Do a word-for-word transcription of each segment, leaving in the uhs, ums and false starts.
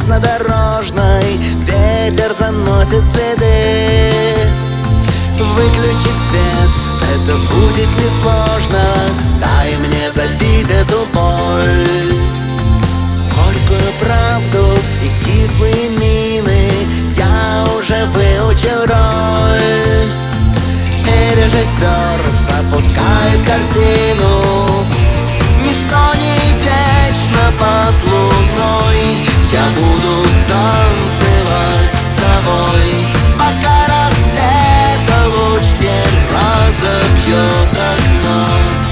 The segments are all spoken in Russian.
железнодорожной ветер заносит следы. Выключить свет — это будет несложно. Дай мне забить эту боль. Горькую правду и кислые мины я уже выучил роль. И режиссер запускает картину. Ничто не вечно под луной. Я буду танцевать с тобой, пока рассвета луч не разобьет окно.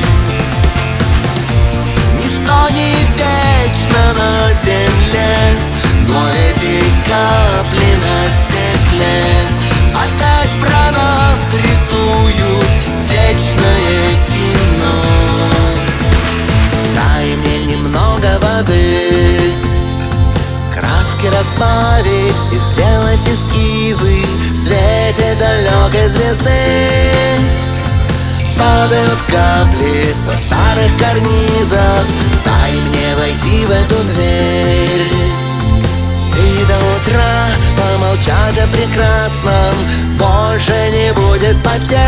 Ничто не вечно на земле, но эти капли на стекле опять про нас рисуют вечное кино. Дай мне немного воды, краски разбавить и сделать эскизы в свете далекой звезды. Падают капли со старых карнизов. Дай мне войти в эту дверь и до утра помолчать о прекрасном. Больше не будет потерь.